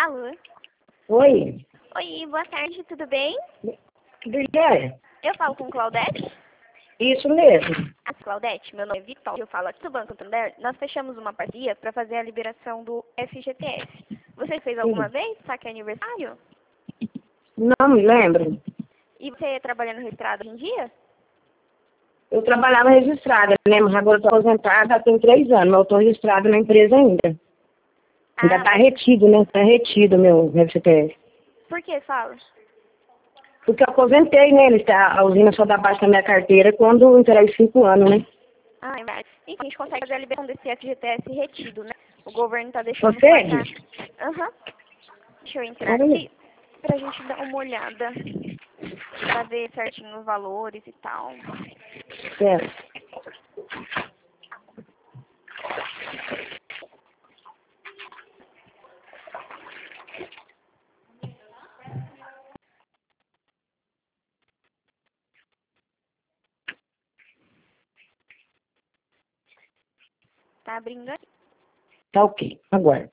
Alô? Oi, Oi, boa tarde, tudo bem? tudo jóia? Eu falo com Claudete? Isso mesmo. Claudete, meu nome é Vitória, eu falo aqui do Banco Santander. Nós fechamos uma parceria para fazer a liberação do FGTS. Você fez alguma Sim. vez? Saque aniversário? Não me lembro. E você trabalha no registrado hoje em dia? Eu trabalhava registrada, né? Mas agora estou aposentada tem 3 anos, mas eu estou registrada na empresa ainda. Ainda está Mas retido, né? Está retido meu FGTS. por que fala? Porque eu aposentei, né? A usina só dá baixa na minha carteira quando entrar os 5 anos, né? É verdade. Enfim, a gente consegue fazer a liberação desse FGTS retido, né? O governo está deixando passar. Consegue? Aham. Deixa eu entrar Olha. aqui pra gente dar uma olhada. Pra ver certinho os valores e tal. Certo. Tá abrindo aqui. Tá ok, aguardo.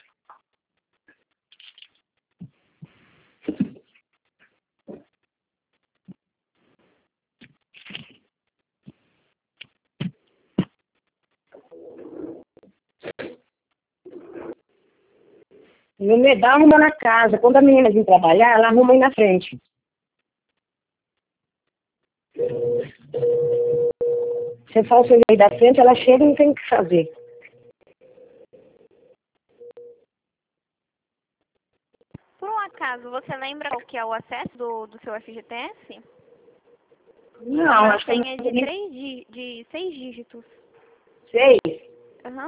Meu medal arruma na casa. Quando a menina vir trabalhar, ela arruma aí na frente. Você fala o seu aí da frente, ela chega e não tem o que fazer. Por um acaso, você lembra qual que é o acesso do seu FGTS? É Não, uma acho que eu senha de não de 6 dígitos. sei. Aham.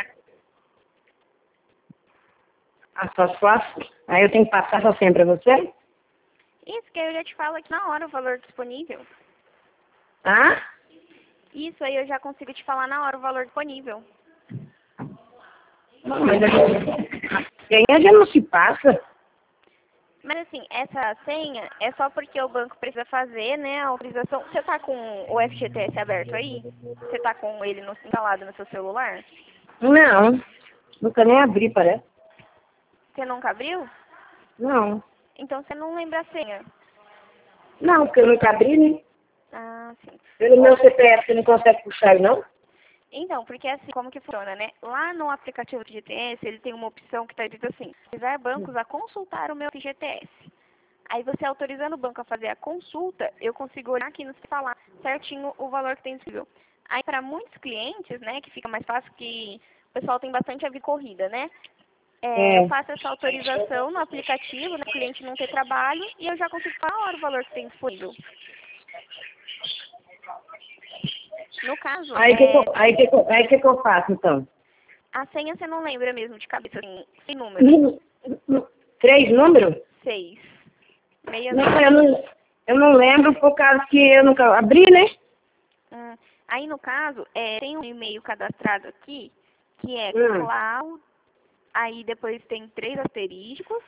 Só fácil. Aí eu tenho que passar essa senha pra você? Isso, que aí eu já te falo aqui na hora o valor disponível. Ah? Isso aí eu já consigo te falar na hora o valor disponível. Não, mas a senha já não se passa. Mas assim, essa senha é só porque o banco precisa fazer, né, a autorização. Você tá com o FGTS aberto aí? Você tá com ele instalado no seu celular? Não, nunca nem abri, parece. Você nunca abriu? Não. Então você não lembra a senha. Não, porque eu nunca abri, né? Ah, sim. Pelo Ó, meu CPF você não consegue puxar, não? então, porque assim, como que funciona, né? Lá no aplicativo do FGTS, ele tem uma opção que está escrito assim, autorizar bancos a consultar o meu FGTS. Aí você autorizando o banco a fazer a consulta, eu consigo olhar aqui no falar certinho o valor que tem disponível. Aí para muitos clientes, né, que fica mais fácil que o pessoal tem bastante a vida corrida, né? Eu É. faço essa autorização no aplicativo, né, o cliente não ter trabalho, e eu já consigo falar na hora o valor que tem disponível. No caso, Aí que eu faço, então? a senha você não lembra mesmo de cabeça, assim, sem números. 3 números? 6. Não, eu não lembro por causa que eu nunca abri, né? Aí, no caso, tem um e-mail cadastrado aqui, que é Hum. cloud, aí depois tem 3 asterísticos,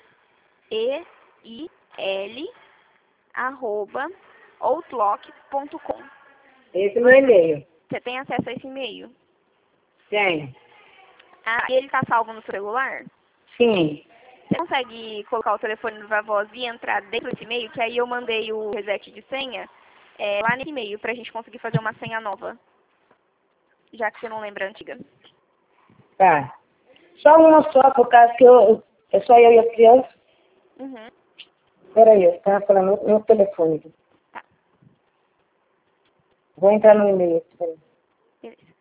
EIL, arroba, outlook.com. Esse é meu e-mail. Você tem acesso a esse e-mail? Tem. Ah, ele tá salvo no celular? Sim. Você consegue colocar o telefone no voz e entrar dentro desse e-mail, que aí eu mandei o reset de senha lá nesse e-mail, pra gente conseguir fazer uma senha nova, já que você não lembra a antiga. Tá. Só uma só, por causa que é só eu e a criança. Uhum. Peraí, eu estava falando no telefone. Tá, Vou entrar no e-mail. Peraí. beleza.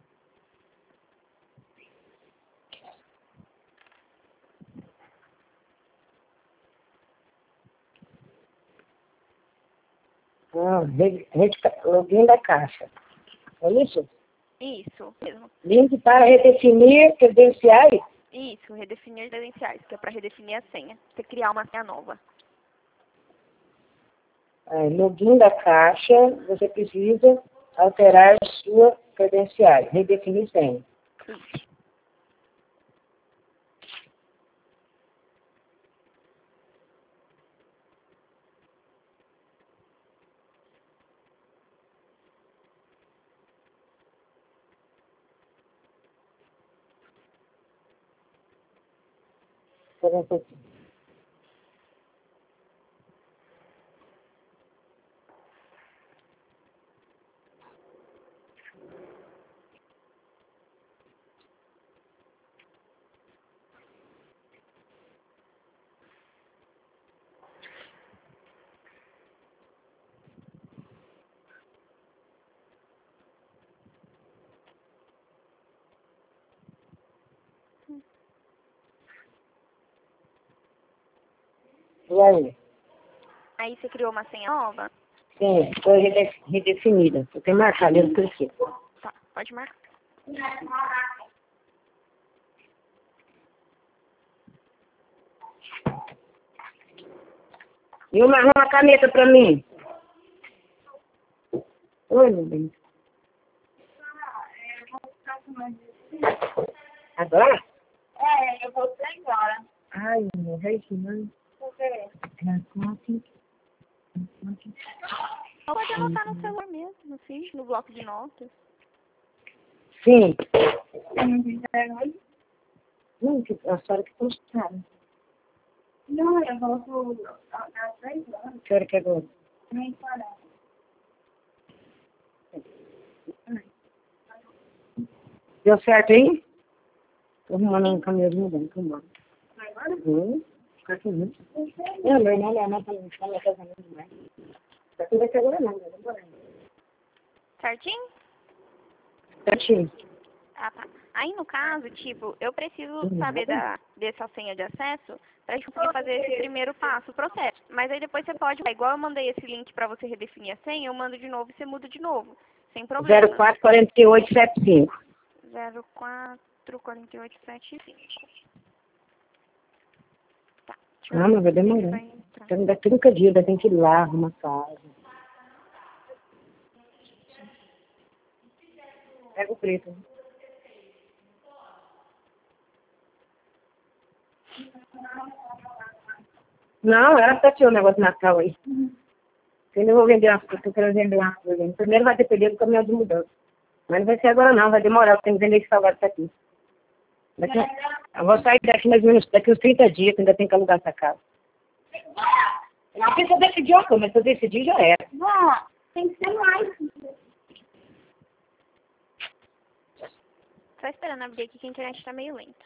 Não, login da Caixa. É isso? Isso mesmo. Link para redefinir credenciais. Isso, redefinir credenciais, que é para redefinir a senha. Você criar uma senha nova. Login da Caixa, você precisa alterar sua credenciais, redefinir senha. Isso. Espera um pouquinho. E aí? Aí você criou uma senha nova? Sim, foi redefinida. Eu tenho marcado isso por aqui. Tá, pode marcar. E uma caneta pra mim. Oi, meu bem. Agora? Eu vou ser agora. Ai, meu rei, que mãe. Por quê? Pode anotar no celular mesmo, assim, no bloco de notas. Sim. Não, Não, que a senhora que custaram. eu volto às 3 horas. A senhora que agora? Nem parar. Deu certo aí? Tô arrumando um caminhãozinho bem, vamos embora. Vai embora? Fica aqui, né? Não, meu irmão, minha mãe tá no casamento demais. Tá tudo aqui agora não, vamos embora. Certinho? Certinho. Ah, tá. Aí, no caso, tipo, eu preciso saber dessa senha de acesso pra gente conseguir fazer esse primeiro passo, o processo. Mas aí depois você pode, igual eu mandei esse link pra você redefinir a senha, eu mando de novo e você muda de novo. Sem problema. 044875. 044875. Tá. Deixa eu Ah, ver mas vai se ele demorar. vai entrar. Então, daqui 30 dias, tem que ir lá, arrumar casa. Pega o preto. Não, era pra ter um negócio de Natal aí. Eu ainda vou vender umas coisas, eu quero vender umas coisas. Primeiro vai depender do caminhão de mudança. Mas não vai ser agora não, vai demorar, eu tenho que vender esse salgado pra aqui. Eu vou sair daqui mais ou menos, daqui uns 30 dias, que ainda tem que alugar essa casa. Não precisa decidir uma coisa, mas se eu decidir já era. Vó, tem que ser mais. Só esperando abrir aqui que a internet tá meio lenta.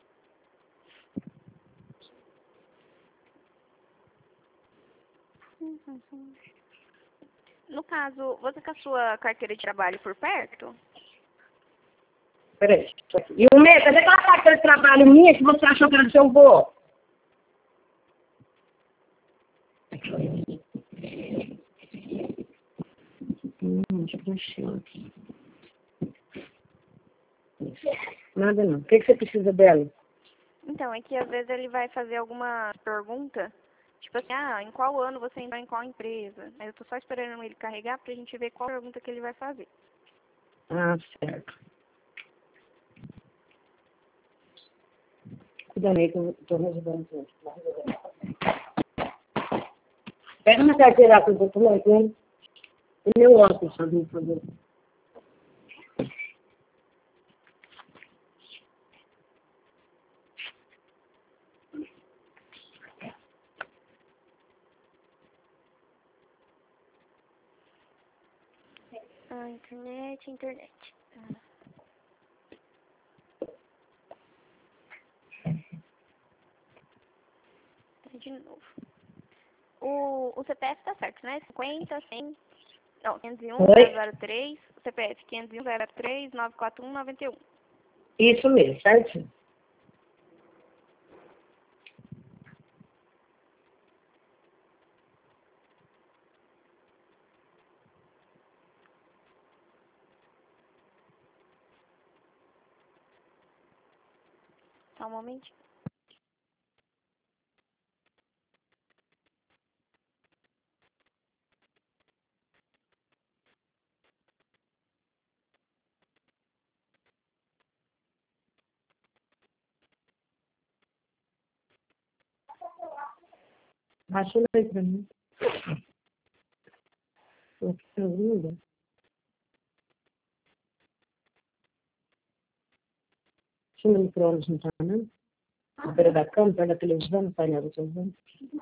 No caso, você com a sua carteira de trabalho por perto? Peraí. E o meu, cadê aquela carteira de trabalho minha que você achou que era do seu vô? Deixa eu preencher aqui. Nada não. O que você precisa dela? Então, é que às vezes ele vai fazer alguma pergunta, tipo assim, em qual ano você entrou em qual empresa? Aí eu tô só esperando ele carregar pra gente ver qual pergunta que ele vai fazer. Ah, certo. Cuida aí que eu tô resolvendo tudo. Pega uma carteira lá que eu tô tomando. E meu óculos, por favor. Internet. De novo. O CPF tá certo, né? 50, 100, não, 501, Oi? 003, o CPF 501, 03, 941, 91. Isso mesmo, certo? Só um momentinho. Baixa aí pra mim. Tô aqui ouvindo. Tinha no micro-ondas, não tá, né? Na beira da cama, perto da televisão, no painel da televisão.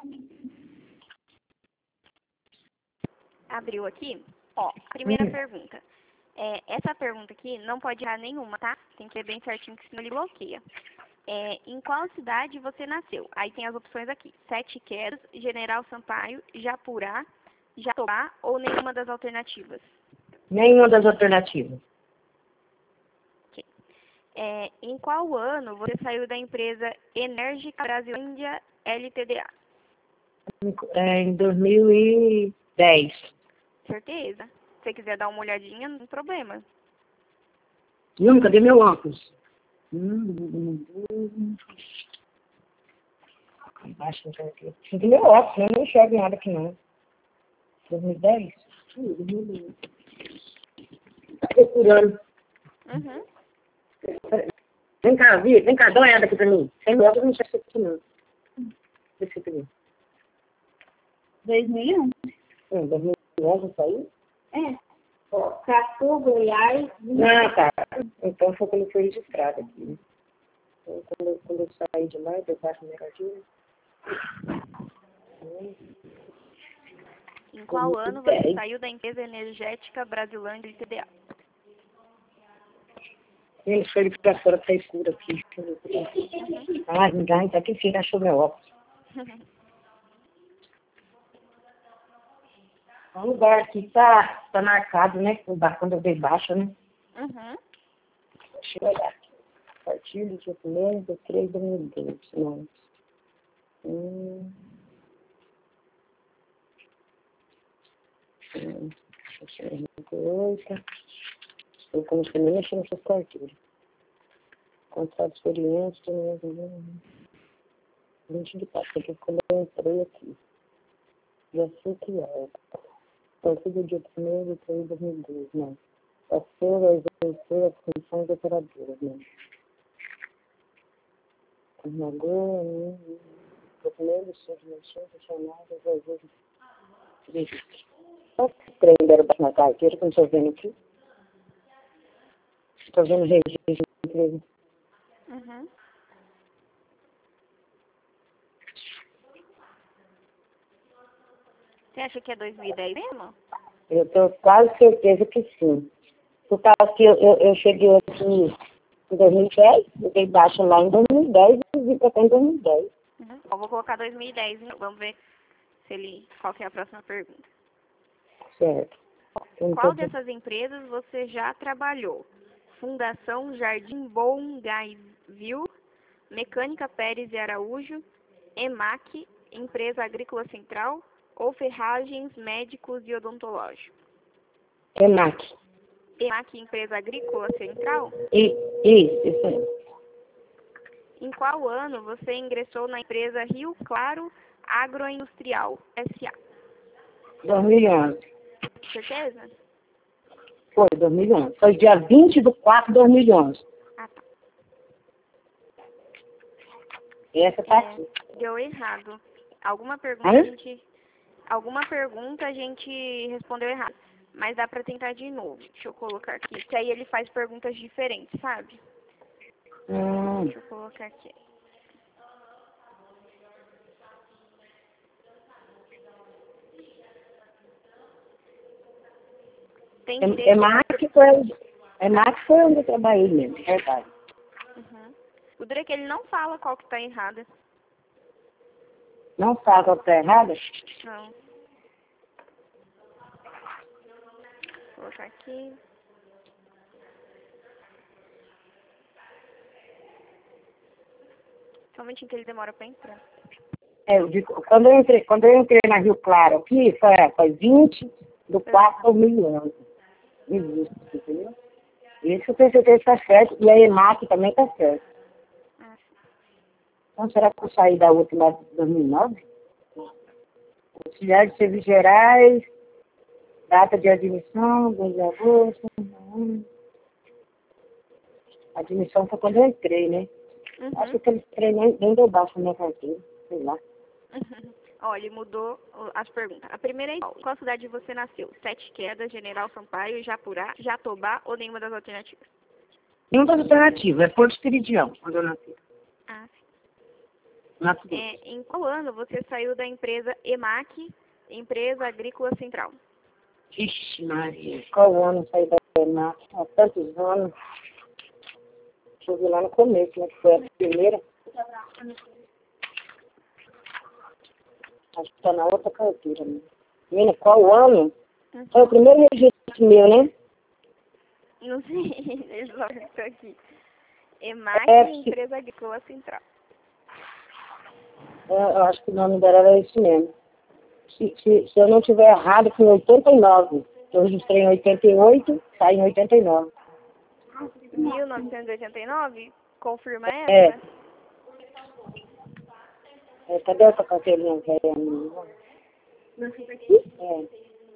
Abriu aqui. Ó, a primeira pergunta. Essa pergunta aqui não pode errar nenhuma, tá? Tem que ser bem certinho, que senão ele bloqueia. Em qual cidade você nasceu? Aí tem as opções aqui. Sete Quedas, General Sampaio, Japurá, Jatobá ou nenhuma das alternativas. Nenhuma das alternativas. Ok. Em qual ano você saiu da empresa Enérgica Brasil Índia LTDA? Em 2010. Certeza. Se você quiser dar uma olhadinha, não tem problema. Não, cadê meu óculos? Embaixo, aqui. Cadê meu óculos? Eu não enxergo nada aqui, não. 2010? 2010. Tá procurando. Uhum. Vem cá, Vi, vem cá, dá uma olhada aqui pra mim. Sem óculos, eu não enxergo isso aqui, não. Deixa eu ver. 2001. 2011 saiu? É. Ó, Catu, Goiás. Ah, tá. Então foi quando foi registrado aqui, né? Então, quando eu saí de lá, eu baixo no mercadinho. Em qual ano você saiu da empresa energética Brasilândia TDA? Ele foi ali pra fora, tá escuro aqui. Ah, ninguém, tá aqui, filho, achou meu óculos. O lugar aqui tá marcado, né? Quando eu dei baixa, né? Uhum. Deixa eu olhar aqui. A partir do dia 1º de 3 de 2012, não. Eu comecei a mexer nessas carteiras. Contrato de experiência, 20 de pasta, que quando eu entrei aqui. Já fui criado. A partir do dia 1º de 3 de 2012, não. Passou a exercer a função de operadora, não. Agora, o primeiro submissão funcionário das vezes. Olha que trem deram na carteira que eu não estou vendo aqui. Estou vendo registro de empresa. Uhum. Você acha que é 2010 mesmo? Eu tenho quase certeza que sim. Por causa que eu cheguei aqui em 2010, eu dei baixa lá em 2010 e vim para cá em 2010. Uhum. Eu vou colocar 2010. Vamos ver se ele... qual que é a próxima pergunta. Certo. Qual dessas empresas você já trabalhou? Fundação Jardim Bom Gaivil, Mecânica Pérez e Araújo, EMAC, Empresa Agrícola Central ou Ferragens Médicos e Odontológicos? EMAC. EMAC, Empresa Agrícola Central? Isso aí. Em qual ano você ingressou na empresa Rio Claro Agroindustrial S.A.? 2011. Certeza? Foi, 2011. Foi dia 20/4/2011. Ah, tá. Essa tá aqui. Deu errado. Alguma pergunta a gente respondeu errado. Mas dá pra tentar de novo. Deixa eu colocar aqui. Que aí ele faz perguntas diferentes, sabe? Deixa eu colocar aqui. Tem direito... EMAC foi onde eu trabalhei mesmo, verdade. Uhum. O duro é que ele não fala qual que tá errada. Não sabe qual tá errada? Não. Vou colocar aqui. Somente que ele demora pra entrar. Eu digo, quando eu entrei na Rio Claro aqui, foi 20/4/2011. Isso, entendeu? Isso eu tenho certeza que tá certo. E a EMAC também tá certo. Então, será que eu saí da última de 2009? Auxiliar de Serviços Gerais, data de admissão, 2 de agosto. A admissão foi quando eu entrei, né? Uhum. Acho que eu entrei nem deu baixo na minha carteira, sei lá. Uhum. Olha, ele mudou as perguntas. A primeira é: qual cidade você nasceu? Sete Quedas, General Sampaio, Japurá, Jatobá ou nenhuma das alternativas? Nenhuma das alternativas, é Porto Espiridião, quando eu nasci. Ah, sim. Nasci. Em qual ano você saiu da empresa EMAC, Empresa Agrícola Central? Vixe, Maria, qual ano eu saí da EMAC? Há tantos anos. Deixa eu ver lá no começo, né? Que foi a primeira. Acho que tá na outra carteira, né? Menina, qual ano? Foi o primeiro registro meu, né? Não sei, eles vão isso aqui. EMAC, Empresa Agrícola Central. Eu acho que o nome dela era esse mesmo. Se eu não estiver errado, foi em 89. Eu registrei em 88, saí em 89. 1989? Confirma É, essa? cadê essa carteirinha velha minha? É.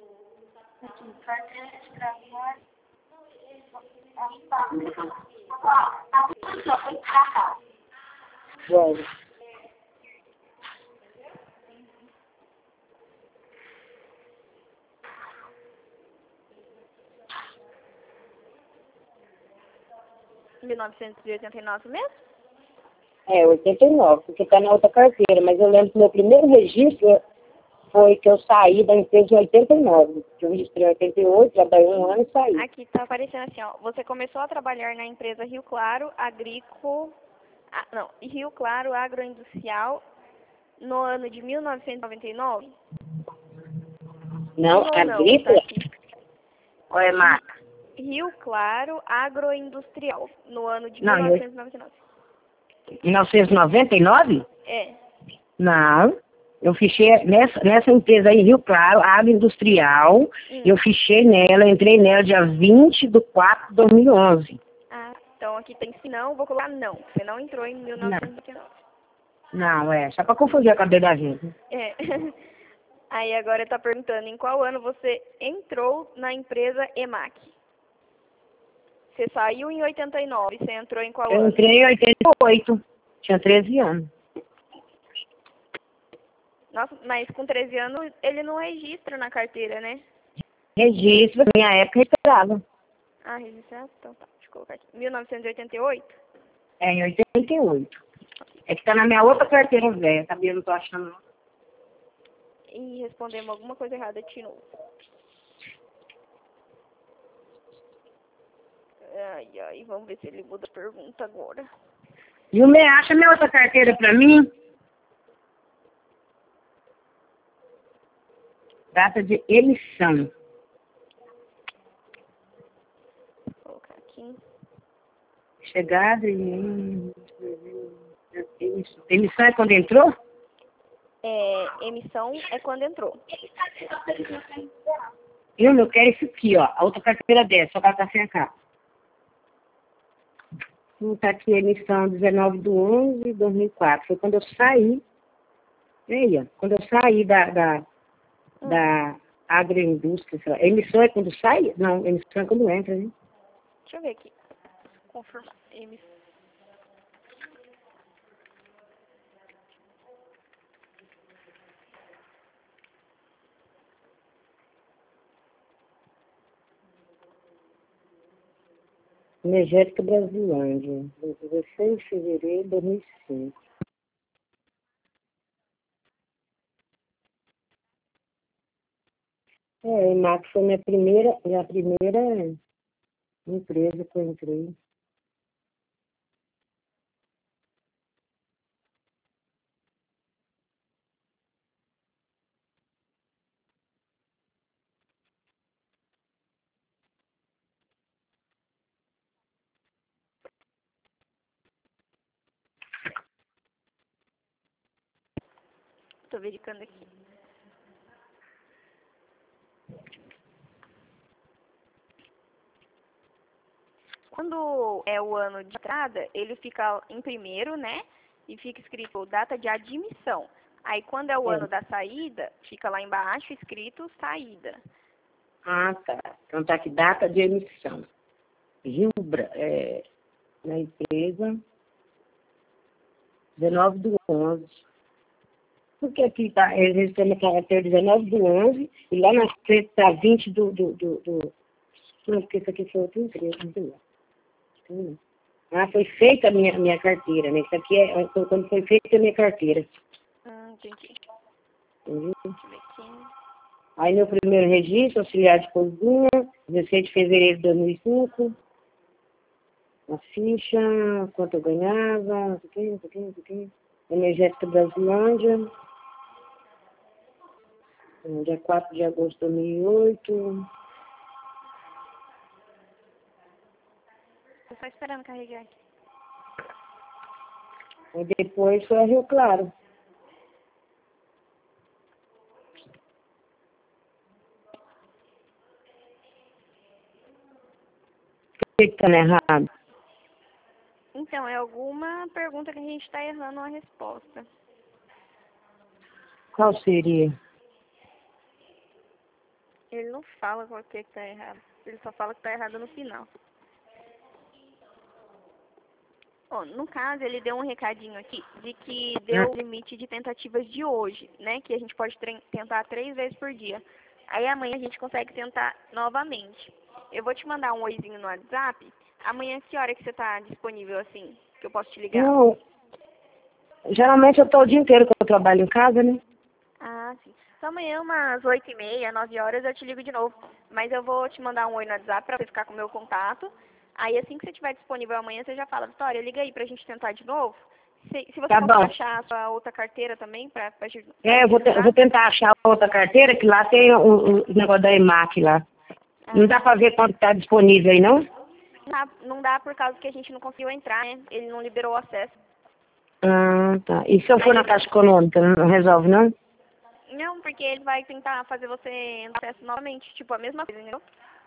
Velho. Em 1989 mesmo? É, 89, porque tá na outra carteira, mas eu lembro que meu primeiro registro foi que eu saí da empresa em 89. Que eu registrei em 88, trabalhei um ano e saí. Aqui tá aparecendo assim, ó. Você começou a trabalhar na empresa Rio Claro Agrícola... não, Rio Claro Agroindustrial no ano de 1999? Não, Sim ou não? Tá agrícola? aqui. Ou é marca? Rio Claro Agroindustrial no ano de Não, 1999. 1999? É. Não. Eu fichei nessa empresa aí, Rio Claro, Agroindustrial. Eu fichei nela, entrei nela dia 20/4/2011. Ah, então aqui tem se não, vou colocar não. Você não entrou em Não, 1999. não, só pra confundir a cabeça da gente. É. Aí agora tá perguntando em qual ano você entrou na empresa EMAC. Você saiu em 89, você entrou em qual Eu ano? entrei em 88, tinha 13 anos. Nossa, mas com 13 anos ele não registra na carteira, né? Registro, minha época registrava. Ah, registrado? Então tá, deixa eu colocar aqui. 1988? É, em 88. É que tá na minha outra carteira velha, sabia? Eu não tô achando não. E respondemos alguma coisa errada de novo. Ai, ai, vamos ver se ele muda a pergunta agora. E o me acha minha outra carteira pra mim? Data de emissão. Vou colocar aqui. Chegada e... Emissão é quando entrou? Emissão é quando entrou. Eu quero isso aqui, ó. A outra carteira dessa, só que ela tá sem a capa. Tá aqui a emissão 19/11/2004. Foi quando eu saí. Aí, ó. Quando eu saí da agroindústria, sei lá. Emissão é quando sai? Não, emissão é quando entra, né? Deixa eu ver aqui. Confirmar. Emissão. Energética Brasilândia, 16 de fevereiro de 2005. A EMAC foi minha primeira empresa que eu entrei. Tô verificando aqui. Quando é o ano de entrada, ele fica em primeiro, né? E fica escrito data de admissão. Aí quando é o É. ano da saída, fica lá embaixo escrito saída. Ah, tá. Então tá aqui, data de emissão. Na empresa, 19/11. Porque aqui tá, eles têm a carteira 19/11, e lá na frente tá 20 Não, porque isso aqui foi outra empresa, não sei lá. Ah, foi feita a minha carteira, né? Isso aqui foi quando foi feita a minha carteira. Entendi. Entendeu? Deixa eu ver aqui. Aí meu primeiro registro, auxiliar de cozinha, 16 de fevereiro de 2005. A ficha, quanto eu ganhava, não sei o quê. Energética Brasilândia, dia 4 de agosto de 2008. Tô só esperando carregar aqui. E depois foi a Rio Claro. que tá errado? Então, é alguma pergunta que a gente está errando a resposta. Qual seria? Ele não fala qual que tá errado. Ele só fala que tá errado no final. Ó, no caso, ele deu um recadinho aqui de que deu o limite de tentativas de hoje, né? Que a gente pode tentar 3 vezes por dia. Aí amanhã a gente consegue tentar novamente. Eu vou te mandar um oizinho no WhatsApp. Amanhã, que hora que você tá disponível, assim? Que eu posso te ligar? Não, geralmente eu tô o dia inteiro que eu trabalho em casa, né? Ah, sim. Então amanhã, umas 8h30, 9 horas, eu te ligo de novo. Mas eu vou te mandar um oi no WhatsApp pra você ficar com o meu contato. Aí assim que você estiver disponível amanhã, você já fala, Vitória, liga aí pra gente tentar de novo. Se você Tá conseguir bom. achar a sua outra carteira também, pra Eu vou tentar achar outra carteira, que lá tem o negócio da EMAC lá. Não dá pra ver quanto tá disponível aí, não? Não dá por causa que a gente não conseguiu entrar, né? Ele não liberou o acesso. Ah, tá. E se eu for na Caixa Econômica, não resolve, não? Não, porque ele vai tentar fazer você entrar acesso novamente. Tipo, a mesma coisa, entendeu?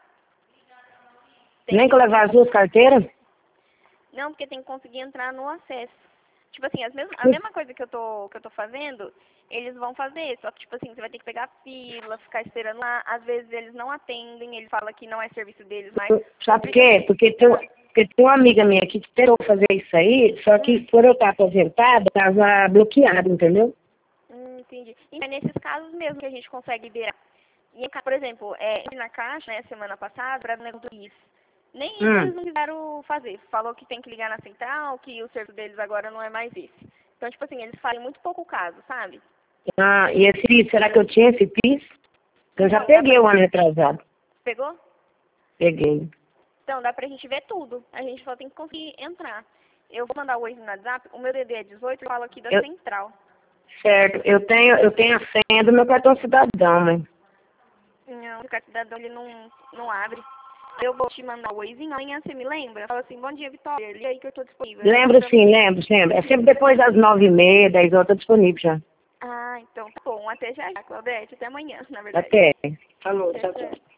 Nem que eu levar as 2 carteiras? Não, porque tem que conseguir entrar no acesso. Tipo assim, a mesma coisa que eu tô fazendo, eles vão fazer. Só que, tipo assim, você vai ter que pegar fila, ficar esperando lá. Às vezes eles não atendem, eles falam que não é serviço deles, mas... Sabe por quê? Porque tem uma amiga minha aqui que esperou fazer isso aí, só que por eu estar aposentada, estava bloqueado, entendeu? Entendi. E é nesses casos mesmo que a gente consegue liberar. E, por exemplo, na Caixa, né, semana passada, para o negócio do isso. Nem isso eles não quiseram fazer. Falou que tem que ligar na central, que o serviço deles agora não é mais esse. Então, tipo assim, eles fazem muito pouco caso, sabe? Ah, e esse PIS, será que eu tinha esse PIS? Eu já Não, peguei o ano retrasado. Pegou? Peguei. Então, dá pra gente ver tudo. A gente só tem que conseguir entrar. Eu vou mandar o oi no WhatsApp. O meu DD é 18, eu falo aqui da central. Certo, eu tenho a senha do meu cartão cidadão, mãe. Não, o cartão cidadão ele não abre. Eu vou te mandar o oizinho, amanhã você me lembra? Fala assim, bom dia, Vitória, liga aí que eu tô disponível. Lembro sim, lembro. É sempre depois das 9h30, 10 horas, eu tô disponível já. Ah, então tá bom. Até já, Claudete. Até amanhã, na verdade. Até. Falou, tchau, tchau.